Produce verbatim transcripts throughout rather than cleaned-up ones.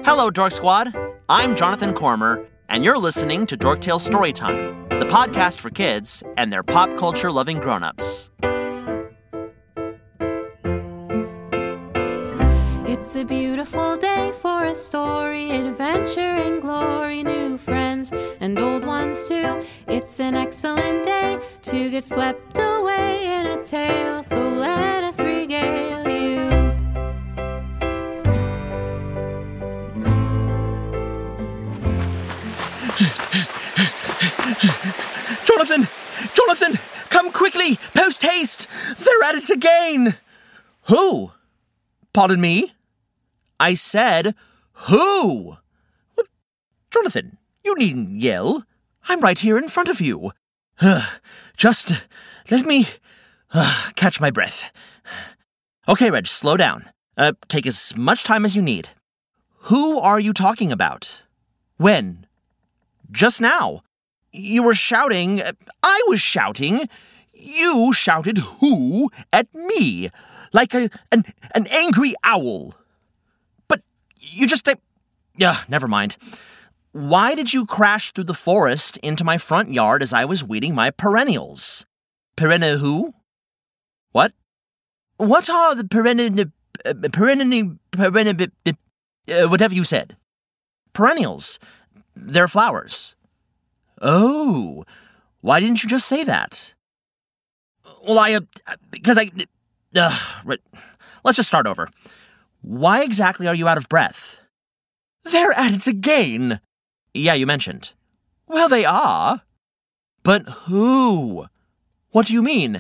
Hello, Dork Squad. I'm Jonathan Cormer, and you're listening to Dorktale Storytime, the podcast for kids and their pop culture-loving grown-ups. It's a beautiful day for a story, adventure and glory, new friends and old ones too. It's an excellent day to get swept away in a tale, so let us regale you. Jonathan! Jonathan! Come quickly! Post haste! They're at it again! Who? Pardon me? I said, who? Well, Jonathan, you needn't yell. I'm right here in front of you. Uh, just uh, let me uh, catch my breath. Okay, Reg, slow down. Uh, take as much time as you need. Who are you talking about? When? Just now. You were shouting. I was shouting. You shouted who at me, like a, an, an angry owl. But you just... Uh, yeah, never mind. Why did you crash through the forest into my front yard as I was weeding my perennials? Perenna who? What? What are the perenni... Uh, perenni... perenni... Uh, whatever you said. Perennials. They're flowers. Oh, why didn't you just say that? Well, I, uh, because I, uh, right. Let's just start over. Why exactly are you out of breath? They're at it again. Yeah, you mentioned. Well, they are. But who? What do you mean?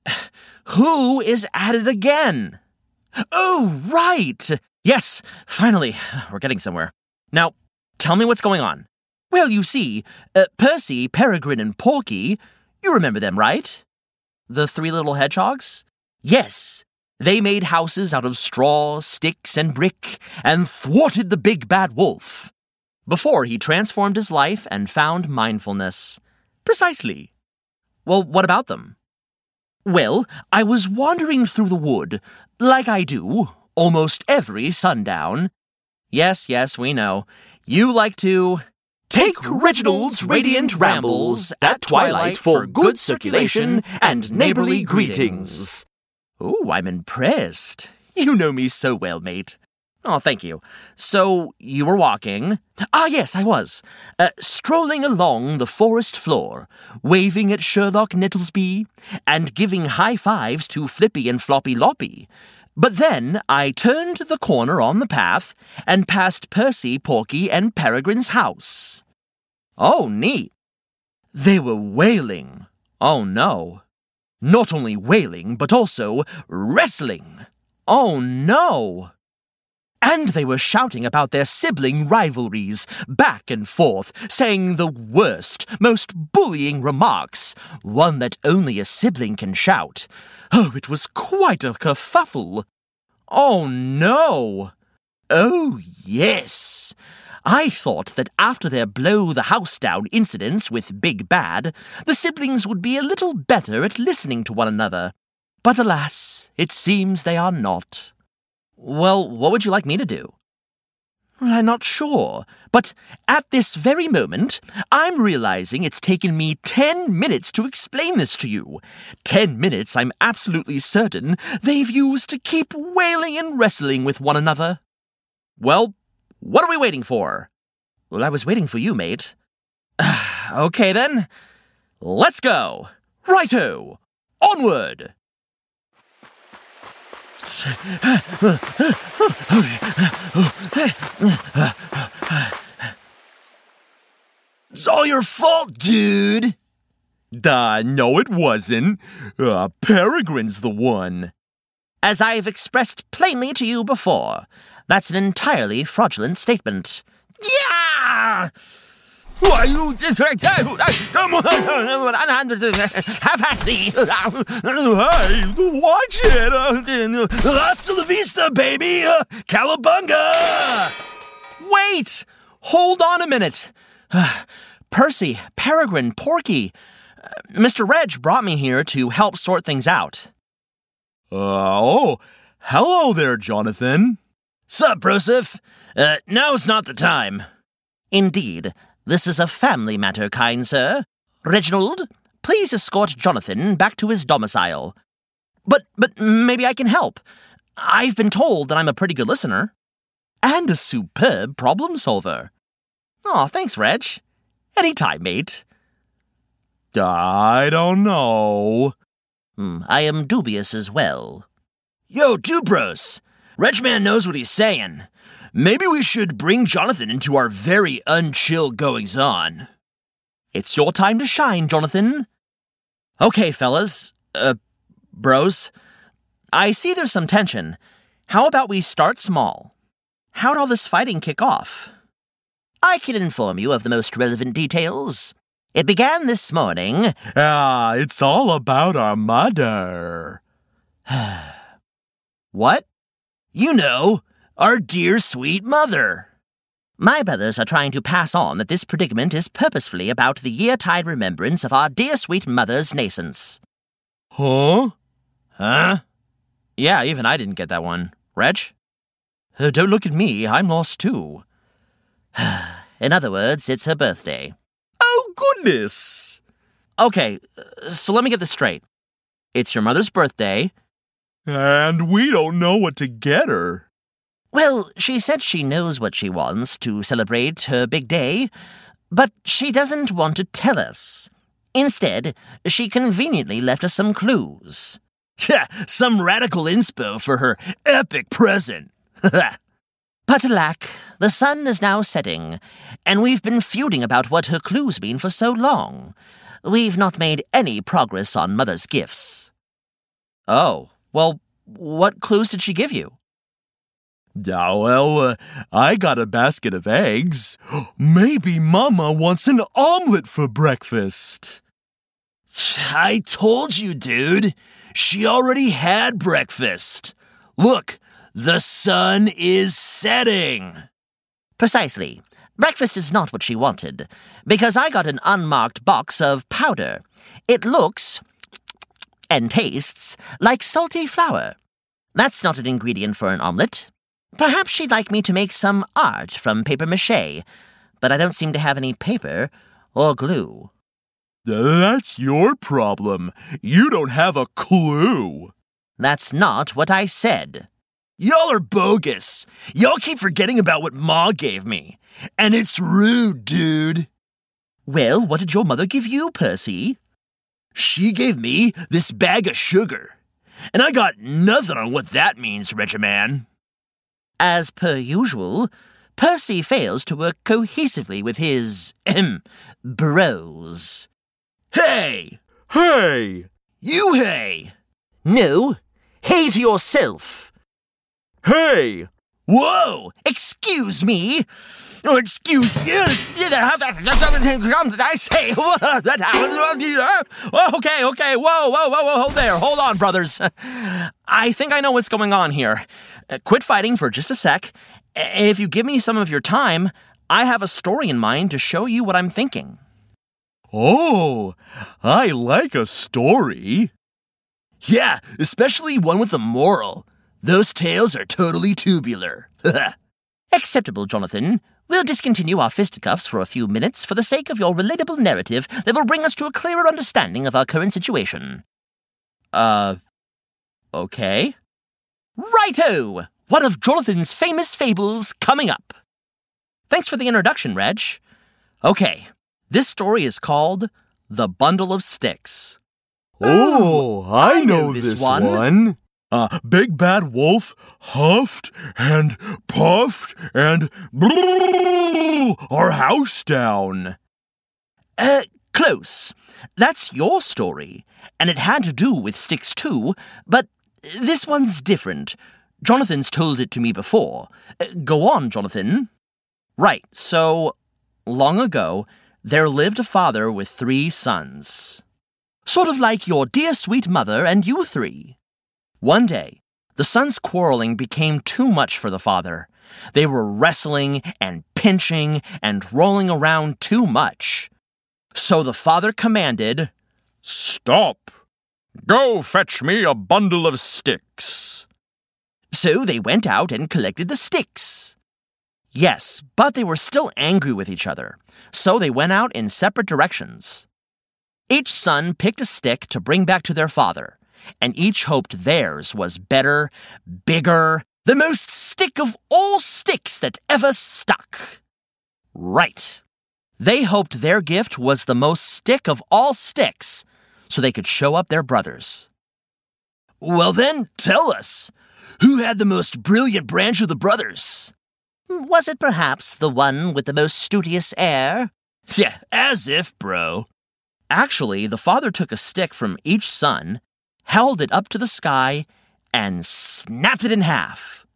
Who is at it again? Oh, right. Yes, finally, we're getting somewhere. Now, tell me what's going on. Well, you see, uh, Percy, Peregrine, and Porky, you remember them, right? The three little hedgehogs? Yes. They made houses out of straw, sticks, and brick, and thwarted the big bad wolf. Before he transformed his life and found mindfulness. Precisely. Well, what about them? Well, I was wandering through the wood, like I do, almost every sundown. Yes, yes, we know. You like to... Take Reginald's Radiant Rambles at twilight for good circulation and neighborly greetings. Oh, I'm impressed. You know me so well, mate. Oh, thank you. So, you were walking? Ah, yes, I was. Uh, strolling along the forest floor, waving at Sherlock Nettlesby, and giving high fives to Flippy and Floppy Loppy. But then I turned the corner on the path and passed Percy, Porky, and Peregrine's house. Oh, neat. They were wailing. Oh, no. Not only wailing, but also wrestling. Oh, no. And they were shouting about their sibling rivalries, back and forth, saying the worst, most bullying remarks, one that only a sibling can shout. Oh, it was quite a kerfuffle. Oh, no. Oh, yes. I thought that after their blow-the-house-down incidents with Big Bad, the siblings would be a little better at listening to one another. But alas, it seems they are not. Well, what would you like me to do? I'm not sure, but at this very moment, I'm realizing it's taken me ten minutes to explain this to you. Ten minutes I'm absolutely certain they've used to keep wailing and wrestling with one another. Well, what are we waiting for? Well, I was waiting for you, mate. Okay, then. Let's go. Righto. Onward. It's all your fault, dude. Duh, no it wasn't. Uh, Peregrine's the one. As I've expressed plainly to you before, that's an entirely fraudulent statement. Yeah! Why you have happy. Hey, watch it. Hasta la vista, baby. Cowabunga. Wait! Hold on a minute. Percy, Peregrine, Porky. Uh, Mister Reg brought me here to help sort things out. Uh, oh, hello there, Jonathan. Sup, Broseph? Uh, now's not the time. Indeed, this is a family matter, kind sir. Reginald, please escort Jonathan back to his domicile. But, but maybe I can help. I've been told that I'm a pretty good listener. And a superb problem solver. Aw, thanks, Reg. Anytime, mate. I don't know. Hmm, I am dubious as well. Yo, Dubros! Regman knows what he's saying. Maybe we should bring Jonathan into our very unchill goings-on. It's your time to shine, Jonathan. Okay, fellas. Uh, bros. I see there's some tension. How about we start small? How'd all this fighting kick off? I can inform you of the most relevant details. It began this morning. Ah, it's all about our mother. What? You know, our dear sweet mother. My brothers are trying to pass on that this predicament is purposefully about the year-tide remembrance of our dear sweet mother's nascence. Huh? Huh? Yeah, even I didn't get that one. Reg? Uh, don't look at me, I'm lost too. In other words, it's her birthday. Oh, goodness! Okay, so let me get this straight. It's your mother's birthday. And we don't know what to get her. Well, she said she knows what she wants to celebrate her big day, but she doesn't want to tell us. Instead, she conveniently left us some clues. Yeah, some radical inspo for her epic present. But alack, the sun is now setting, and we've been feuding about what her clues mean for so long. We've not made any progress on Mother's gifts. Oh, well, what clues did she give you? Oh, well, uh, I got a basket of eggs. Maybe Mama wants an omelet for breakfast. I told you, dude. She already had breakfast. Look, the sun is setting. Precisely. Breakfast is not what she wanted, because I got an unmarked box of powder. It looks and tastes like salty flour. That's not an ingredient for an omelet. Perhaps she'd like me to make some art from papier-mâché, but I don't seem to have any paper or glue. That's your problem. You don't have a clue. That's not what I said. Y'all are bogus. Y'all keep forgetting about what Ma gave me. And it's rude, dude. Well, what did your mother give you, Percy? She gave me this bag of sugar. And I got nothing on what that means, Regiman. As per usual, Percy fails to work cohesively with his, ahem, bros. Hey! Hey! You hey! No, hey to yourself. Hey! Whoa! Excuse me! Oh, excuse you! I say, okay, okay, whoa, whoa, whoa, whoa, hold there, hold on, brothers. I think I know what's going on here. Uh, quit fighting for just a sec. If you give me some of your time, I have a story in mind to show you what I'm thinking. Oh, I like a story. Yeah, especially one with a moral. Those tales are totally tubular. Acceptable, Jonathan. We'll discontinue our fisticuffs for a few minutes for the sake of your relatable narrative that will bring us to a clearer understanding of our current situation. Uh, okay. Righto! One of Jonathan's famous fables coming up. Thanks for the introduction, Reg. Okay, this story is called The Bundle of Sticks. Oh, I, I know, know this, this one. one. Uh, Big Bad Wolf huffed and puffed and blew our house down. Uh, close. That's your story, and it had to do with sticks too, but this one's different. Jonathan's told it to me before. Uh, go on, Jonathan. Right, so, long ago, there lived a father with three sons. Sort of like your dear sweet mother and you three. One day, the sons' quarreling became too much for the father. They were wrestling and pinching and rolling around too much. So the father commanded, "Stop! Go fetch me a bundle of sticks." So they went out and collected the sticks. Yes, but they were still angry with each other, so they went out in separate directions. Each son picked a stick to bring back to their father, and each hoped theirs was better, bigger, the most stick of all sticks that ever stuck. Right. They hoped their gift was the most stick of all sticks, so they could show up their brothers. Well then, tell us, who had the most brilliant branch of the brothers? Was it perhaps the one with the most studious air? Yeah, as if, bro. Actually, the father took a stick from each son, held it up to the sky, and snapped it in half.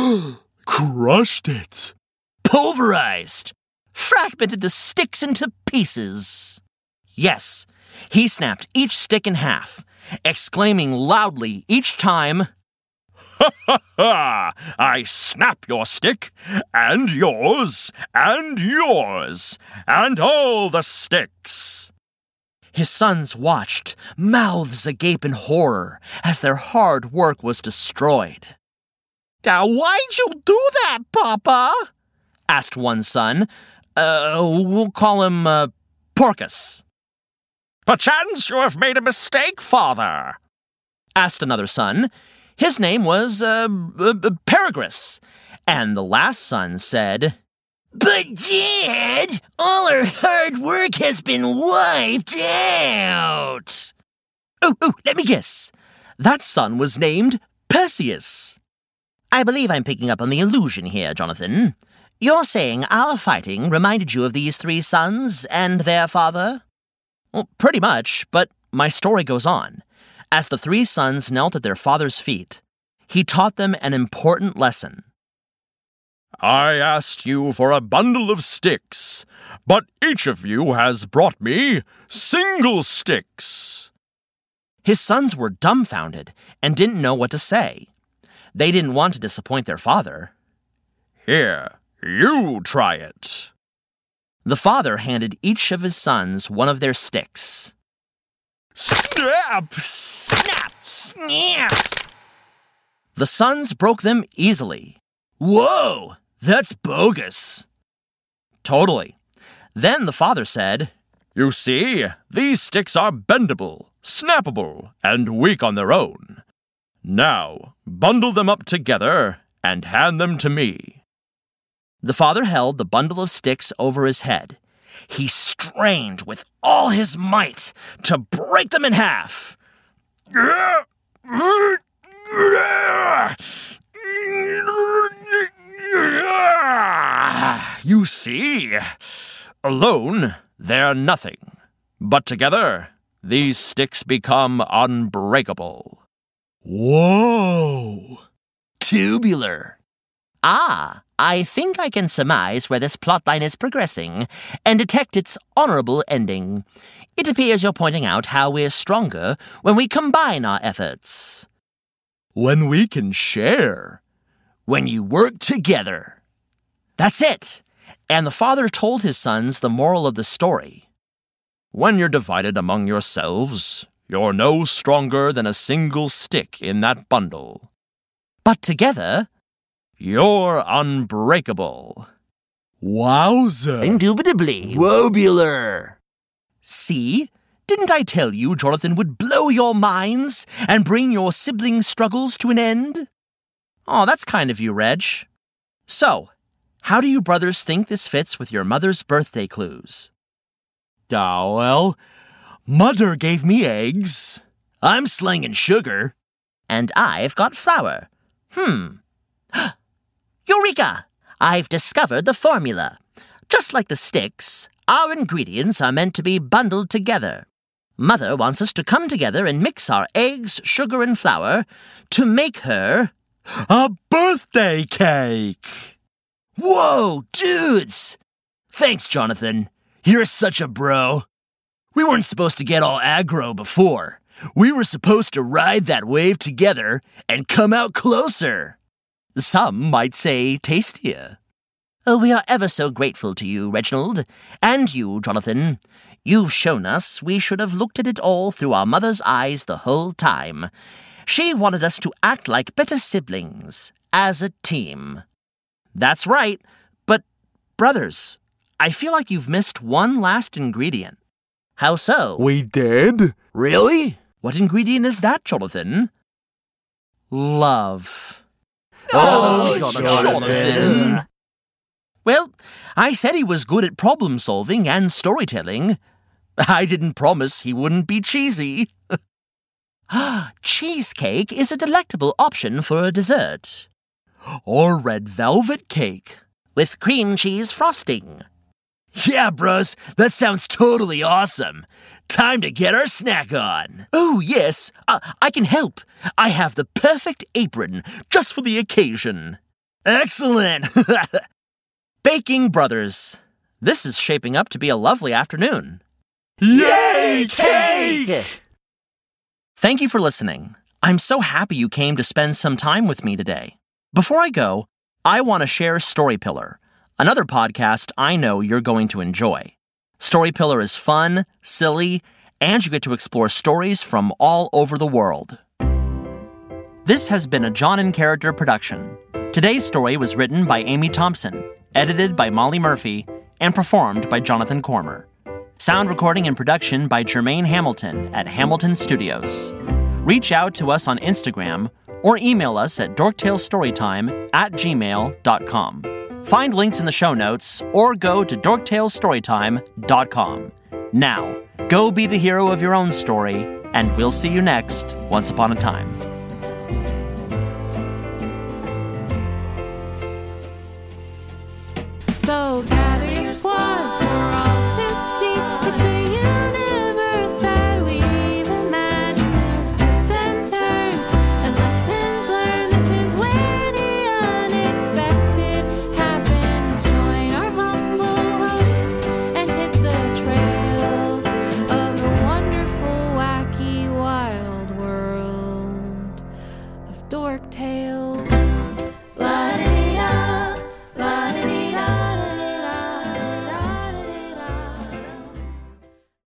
Crushed it. Pulverized. Fragmented the sticks into pieces. Yes, he snapped each stick in half, exclaiming loudly each time, Ha ha ha! I snap your stick, and yours, and yours, and all the sticks. His sons watched, mouths agape in horror, as their hard work was destroyed. Now, why'd you do that, Papa? Asked one son. Uh, we'll call him, uh, Porcus. Perchance you have made a mistake, father, asked another son. His name was, uh, uh Paragrus. And the last son said, But, Dad, all our hard work has been wiped out. Oh, oh, let me guess. That son was named Perseus. I believe I'm picking up on the illusion here, Jonathan. You're saying our fighting reminded you of these three sons and their father? Well, pretty much, but my story goes on. As the three sons knelt at their father's feet, he taught them an important lesson. I asked you for a bundle of sticks, but each of you has brought me single sticks. His sons were dumbfounded and didn't know what to say. They didn't want to disappoint their father. Here, you try it. The father handed each of his sons one of their sticks. Snap! Snap! Snap! The sons broke them easily. Whoa! That's bogus. Totally. Then the father said, You see, these sticks are bendable, snappable, and weak on their own. Now, bundle them up together and hand them to me. The father held the bundle of sticks over his head. He strained with all his might to break them in half. You see, alone, they're nothing. But together, these sticks become unbreakable. Whoa! Tubular. Ah, I think I can surmise where this plotline is progressing and detect its honorable ending. It appears you're pointing out how we're stronger when we combine our efforts. When we can share. When you work together. That's it. And the father told his sons the moral of the story. When you're divided among yourselves, you're no stronger than a single stick in that bundle. But together, you're unbreakable. Wowza. Indubitably. Wobular. See? Didn't I tell you Jonathan would blow your minds and bring your sibling struggles to an end? Oh, that's kind of you, Reg. So, how do you brothers think this fits with your mother's birthday clues? Ah, well, Mother gave me eggs. I'm slinging sugar. And I've got flour. Hmm. Eureka! I've discovered the formula. Just like the sticks, our ingredients are meant to be bundled together. Mother wants us to come together and mix our eggs, sugar, and flour to make her a birthday cake. Whoa, dudes! Thanks, Jonathan. You're such a bro. We weren't supposed to get all aggro before. We were supposed to ride that wave together and come out closer. Some might say tastier. Oh, we are ever so grateful to you, Reginald, and you, Jonathan. You've shown us we should have looked at it all through our mother's eyes the whole time. She wanted us to act like better siblings, as a team. That's right, but, brothers, I feel like you've missed one last ingredient. How so? We did? Really? What ingredient is that, Jonathan? Love. Oh, Jonathan. Jonathan. Well, I said he was good at problem solving and storytelling. I didn't promise he wouldn't be cheesy. Cheesecake is a delectable option for a dessert. Or red velvet cake. With cream cheese frosting. Yeah, bros, that sounds totally awesome. Time to get our snack on. Oh, yes, uh, I can help. I have the perfect apron just for the occasion. Excellent. Baking Brothers. This is shaping up to be a lovely afternoon. Yay, cake! Thank you for listening. I'm so happy you came to spend some time with me today. Before I go, I want to share Story Pillar, another podcast I know you're going to enjoy. Story Pillar is fun, silly, and you get to explore stories from all over the world. This has been a John and Character production. Today's story was written by Amy Thompson, edited by Molly Murphy, and performed by Jonathan Cormer. Sound recording and production by Jermaine Hamilton at Hamilton Studios. Reach out to us on Instagram or email us at dorktalestorytime at gmail dot com. Find links in the show notes or go to dorktalestorytime dot com. Now, go be the hero of your own story, and we'll see you next Once Upon a Time. So gather your squad for all to see. It's a universe that we've imagined. There's twists and turns and lessons learned. This is where the unexpected happens. Join our humble hosts and hit the trails of the wonderful, wacky, wild world of Dork Tales.